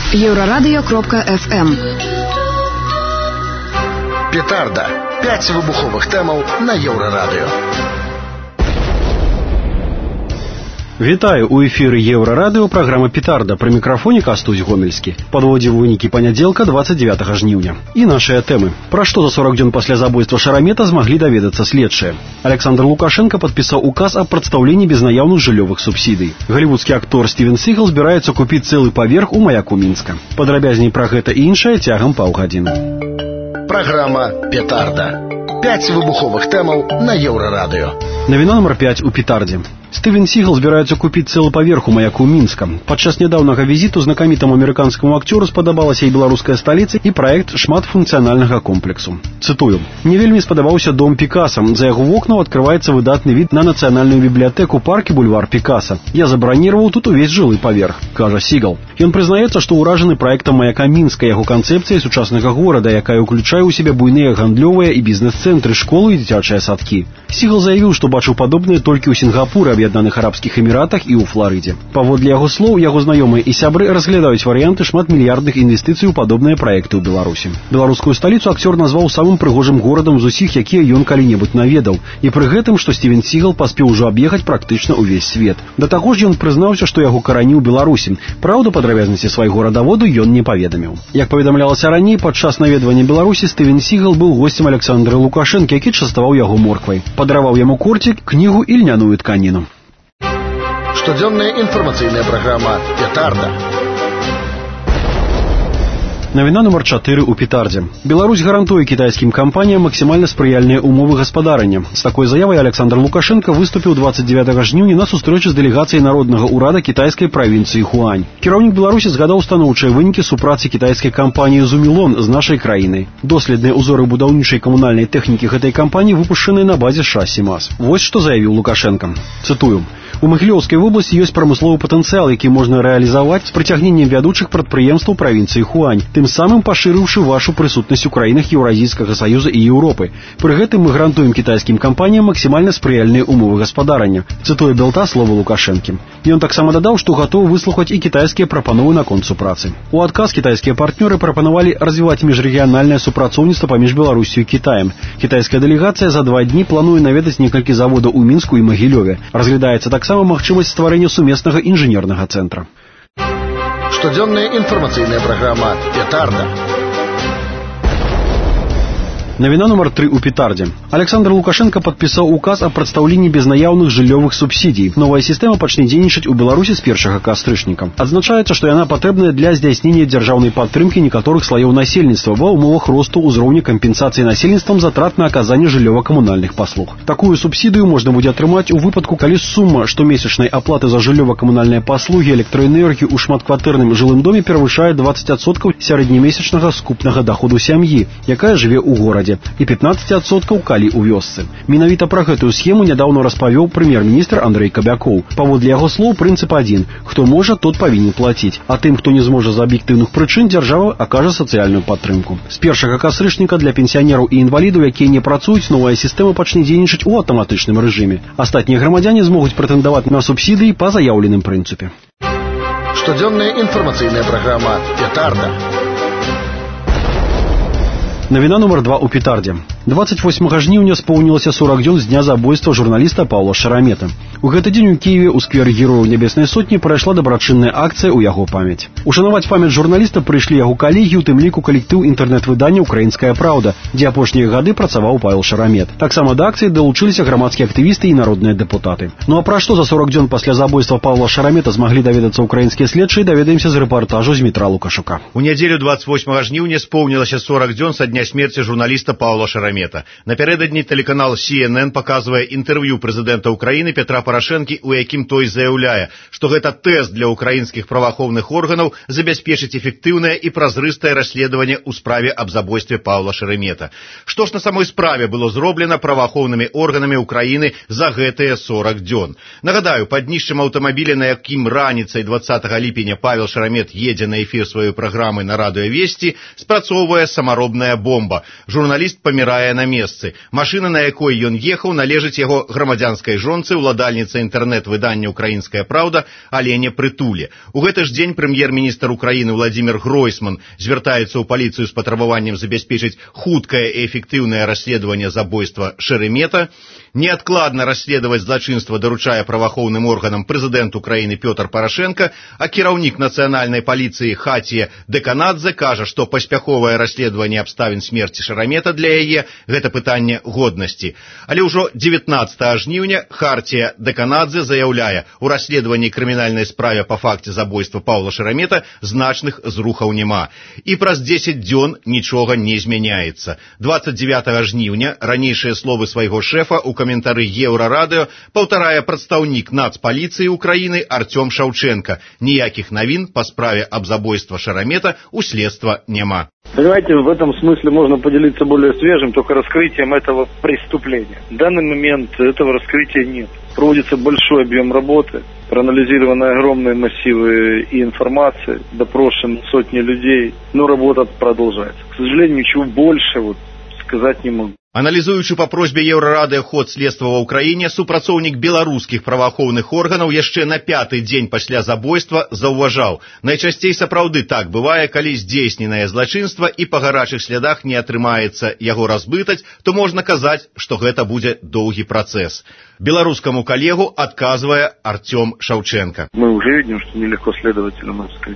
Еврорадио.FM. Петарда. 5 выбуховых тэмаў на Еврорадио. Вітаю, у эфіры Еўрарадыё, праграма «Петарда», пры мікрафоне Кастусь Гомельскі. Падводзім вынікі панядзелка 29 жніўня. І нашыя тэмы. Пра што за 40 дзён пасля забойства Шарамета змаглі даведацца следчыя. Александр Лукашенко падпісаў указ аб прадстаўленні безнаяўных жыллёвых субсідый. Галівудскі актор Стивен Сигал збіраецца купіць цэлы паверх у маяку Мінска. Падрабязней пра гэта і іншае цягам паўгадзіны. Праграма «Петарда». 5 выбуховых тэмаў на Еўрарадыё. Навіна нумар 5 у «Петардзе». Стивен Сигал збіраецца купіць цэлы паверх у маяку Мінска. Падчас нядаўнага візіту знакамітаму амерыканскаму акцёру спадабалася і беларуская сталіца, і праект шматфункцыянальнага комплексу. Цытую. «Мне вельмі спадабаўся дом Пікаса. За яго вокнаў адкрываецца выдатны від на нацыянальную бібліятэку парк і бульвар Пікаса. Я забраніраваў тут увесь жылы паверх», кажа Сигал. Ён прызнаецца, што ўражаны праектам маяка Мінска, яго канцэпцыяй сучаснага горада, якая ўключае ў сябе буйныя гандлёвыя і бізнес-цэнтры, школы і дзіцячыя садкі. Сигал заявіў, што бачыў падобныя толькі ў Сінгапуры, Аб'яднаных Арабскіх Эміратах і ў Фларыдзе. Паводле яго слоў, яго знаёмыя і сябры разглядаюць варыянты шматмільярдных інвестыцый у падобныя праекты ў Беларусі. Беларускую сталіцу акцёр назваў самым прыгожым горадам з усіх, якія ён калі-небудзь наведаў. І пры гэтым, што Стивен Сигал паспеў ужо аб'ехаць практычна ўвесь свет. Да таго ж ён прызнаўся, што яго карані ў Беларусі. Праўда, падрабязнасці свайго радаводу ён не паведаміў. Як паведамлялася раней, падчас наведвання Беларусі Стивен Сигал быў госцем Александра Лукашенка, які частаваў яго морквай. Падараваў яму корцік, кнігу і льняную тканіну. Штодзённая інфармацыйная праграма «Петарда». Навіна нумар 4 у «Петардзе». Беларусь гарантуе кітайскім кампаніям максімальна спрыяльныя умовы гаспадарання. З такой заявай Александр Лукашенко выступіў 29 жніўня на сустрэчы з дэлегацыяй народнага ўрада кітайскай правінцыі Хуань. Кіраўнік Беларусі згадаў станоўчыя вынікі супрацы кітайскай кампаніі «Зумілон» з нашай краінай. Доследныя ўзоры будаўнічай камунальнай тэхнікі гэтай кампаніі выпушчаныя на базе «Ша-Сімас». Вось што заявіў Лукашенко. Цытую. У Магілёўскай вобласці ёсць прамысловы патэнцыял, які можна рэалізаваць з прыцягненнем вядучых прадпрыемстваў правінцыі Хуань, тым самым пашырыўшы вашу прысутнасць у краінах Еўразійскага саюза і Еўропы. Пры гэтым мы гарантуем кітайскім кампаніям максімальна спрыяльныя умовы гаспадарання. Цытуе Белта словы Лукашэнкі. Ён таксама дадаў, што гатовы выслухаць і кітайскія прапановы наконт супрацы. У адказ кітайскія партнёры прапанавалі развіваць міжрэгіянальнае супрацоўніцтва паміж Беларусю і Кітаем. Кітайская дэлегацыя за 2 дні плануе наведаць некалькі заводаў у Мінску і Магілёве. Разглядаецца таксама магчымасць стварэння сумеснага інжынернага цэнтра. Штодзённая інфармацыйная праграма «Петарда». Навіна нумар 3 у «Петардзе». Александр Лукашенко падпісаў указ аб прадстаўленні безнаяўных жыллёвых субсідій. Новая сістэма пачне дзейнічаць у Беларусі з 1 кастрычніка. Адзначаецца, што яна патрэбная для здзяйснення дзяржаўнай падтрымкі некаторых слаёў насельніцтва ва ўмовах росту ўзроўня кампенсацыі насельніцтвам затрат на аказанне жыллёва-камунальных паслуг. Такую субсідыю можна будзе атрымаць у выпадку, калі сума штомесячнай аплаты за жыллёва-камунальныя паслугі, электраэнергію ў шматкватэрным жылым доме перавышае 20% сярэднемесячнага скупнага даходу сям'і, якая жыве ў горадзе, і 15% калі ў вёсцы. Менавіта пра гэтую схему нядаўна распавёў прэм'ер-міністр Андрэй Кабякоў. Паводле яго слоў прынцып адзін: хто можа, тот павінен плаціць, а тым, хто не зможа з аб'ектыўных прычын, дзяржава акажа сацыяльную падтрымку. З 1 кастрычніка для пенсіянераў і інвалідаў, якія не працуюць, новая сістэма пачне дзейнічаць у аўтаматычным рэжыме. Астатнія грамадзяне змогуць прэтэндаваць на субсідыі па заяўленым прынцыпе. Штодзённая інфармацыйная праграма «Петарда». Навіна нумар 2 у «Петардзе». 28 жніўня споўнілася 40 дзён з дня забойства журналіста Паўла Шарамета. У гэты дзень у Кіеве ў скверы Герояў Нябеснай Сотні прайшла дабрачынная акцыя ў яго памяць. Ушанаваць памяць журналіста прыйшлі яго калегі, у тым ліку калектыў інтэрнэт-выдання «Украінская праўда», дзе апошнія гады працаваў Павел Шарамет. Таксама да акцыі далучыліся грамадскія актывісты і народныя дэпутаты. Ну а пра што за 40 дзён пасля забойства Паўла Шарамета змаглі даведацца ўкраінскія следчыя, даведаемся з рэпартажу з Дмітра Лукашука. У нядзелю 28 жніўня споўнілася 40 дзён са дня смерці журналіста Паўла Шарамета. Напярэдадні тэлеканал CNN паказвае інтэрв'ю прэзідэнта Украіны Петра Парашэнкі, у якім той заяўляе, што гэта тэст для украінскіх праваахоўных органаў забяспечыць эфектыўнае і празрыстае расследаванне ў справе аб забойстве Паўла Шарамета. Што ж на самой справе было зроблена праваахоўнымі органамі Украіны за гэтыя 40 дзён? Нагадаю, пад днішчам аўтамабіля, на якім раніцай 20 ліпеня Павел Шарамет едзе на эфір сваёй праграмы на радыёвесці, спрацоўвае самаробная бомба. Журналіст памірае памірае на месцы. Машына, на якой ён ехаў, належыць яго грамадзянскай жонцы, уладальніцы інтэрнэт-выдання «Украінская праўда» Алене Прытуле. У гэты ж дзень прэм'ер-міністр Украіны Владзімір Гройсман звяртаецца ў паліцыю з патрабаваннем забяспечыць хуткае і эфектыўнае расследаванне забойства Шеремета. Неадкладна расследаваць злачынства даручае праваахоўным органам прэзідэнт Украіны Пётр Парашенко, а кіраўнік нацыянальнай паліцыі Хатія Дэканадзе кажа, што паспяховае расследаванне абставін смерці Шеремета для яе – гэта пытанне годнасці. Але ўжо 19 жніўня Хатія Дэканадзе заяўляе, у расследаванні крымінальнай справе па факце забойства Паўла Шеремета значных зрухаў няма. І праз 10 дзён нічога не змяняецца. 29 жніўня ранейшыя словы свайго шэфа у каментары Еўрарадыё паўтарае прадстаўнік Нацпаліцыі Украіны Артём Шаўченко. Ніякіх навін па справе аб забойства Шеремета у следства няма. Понимаете, в этом смысле можно поделиться более свежим, только раскрытием этого преступления. В данный момент этого раскрытия нет. Проводится большой объем работы, проанализированы огромные массивы и информации, допрошены сотни людей, но работа продолжается. К сожалению, ничего больше сказать не могу. Аналізуючы па просьбе Еўрарадыё ход следства ва ўкраіне, супрацоўнік беларускіх праваахоўных органаў яшчэ на 5-й дзень пасля забойства заўважаў: найчасцей сапраўды так бывае, калі здзейсненае злачынства і па гарачых слядах не атрымаецца яго разбытаць, то можна казаць, што гэта будзе доўгі працэс. Беларускаму калегу адказвае Артём Шаўченко. Мы уже видим, что нелегко следователям раскрыть.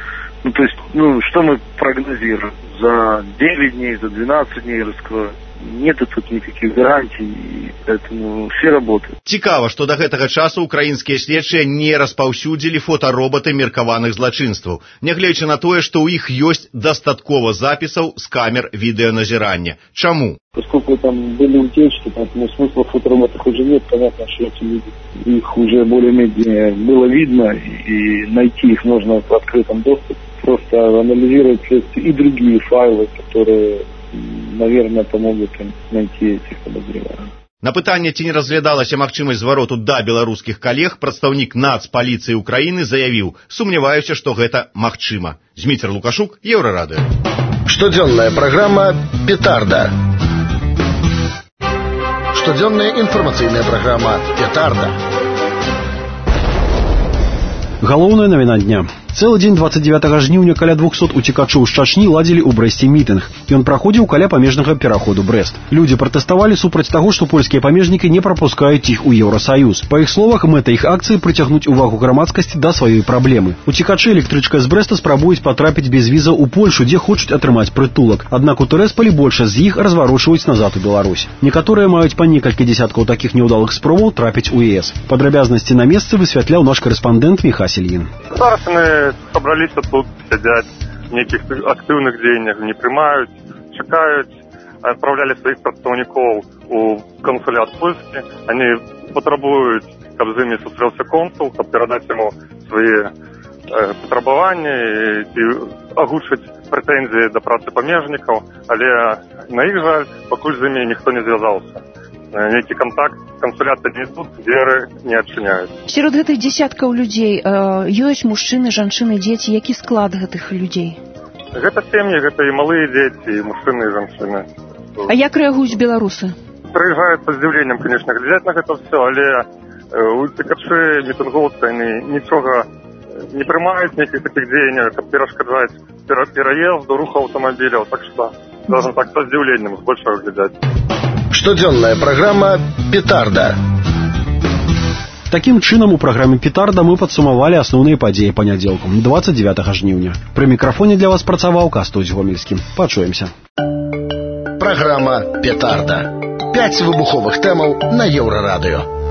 То есть, что мы прогнозируем? За 9 дней, за 12 дней раскроют. Нет тут никаких гарантий, поэтому все работают. Цікава, што да гэтага часу украінскія следчыя не распаўсюдзілі фотароботы меркаваных злачынстваў, нягледзячы на тое, што ў іх ёсць дастаткова запісаў з камер відэаназірання. Чаму? Поскольку там были утечки, поэтому смысла в фотороботах уже нет, понятно, что эти люди, их уже более-менее было видно, и найти их можно в открытом доступе. Просто анализировать и другие файлы, которые, наверное, помогут им найти этих подозреваемых. На пытанне, ці не разглядалася магчымасць звароту да беларускіх калег, прадстаўнік Нацпаліцыі Украіны заявіў: сумняваюся, што гэта магчыма. Зміцер Лукашук, Еўрарадыё. Штодзённая праграма «Петарда». Штодзённая інфармацыйная праграма «Петарда». Галоўная навіна дня. Цэлы дзень 29 жніўня каля 200 уцекачоў з Чачні ладзілі ў Брэсце мітынг. Ён праходзіў каля памежнага пераходу Брэст. Людзі пратэставалі супраць таго, што польскія памежнікі не прапускаюць іх у Еўрасаюз. Па іх словах, мэта іх акцыі прыцягнуць увагу грамадскасці да сваёй праблемы. Уцекачы электрычкай з Брэста спрабуюць патрапіць без віза ў Польшу, дзе хочуць атрымаць прытулак. Аднак у Тэрэсполі большасць з іх разварочваюць назад у Беларусь. Некаторыя маюць па некалькі дзесяткаў такіх няўдалых спробаў трапіць у ЕС. Падрабязнасці на месцы высвятляў наш карэспандэнт Міха Сельін. Собрались тут, сидят, никаких активных денег не принимают, чекают, отправляли своих представников у консулят Польски, они потребуют, чтобы с ними сустрелся консул, чтобы передать ему свои потребования и оглушить претензии до працы помежников, але на их жаль, пока с ними никто не связался. Некий контакт, консуляты не идут, дверы не отчиняют. Сярод гэтых дзесяткаў людзей ёсць мужчыны, жанчыны, дзеці. Які склад гэтых людзей? Гэта сем'і, гэта і малыя дзеці, і мужчыны, і жанчыны. А як рэагуюць беларусы? Прыязджаюць па здзіўленнем, конечно, глядзяць на гэта все, але уцекачы, мітынгоўцы, яны нічога не прымаюць, нейкіх такіх дзеянняў, каб перашкаджаць пераезду, руху аўтамабіляў, так што, скажем так, са здзіўленнем збольшага глядзяць. Штодзённая праграма «Петарда». Такім чынам у праграме «Петарда» мы падсумавалі асноўныя падзеі панядзелку, 29 жніўня. Пры мікрафоне для вас працаваў Кастусь Гомельскі. Пачуемся. Праграма «Петарда». 5 выбуховых тэмаў на Еўрарадыё.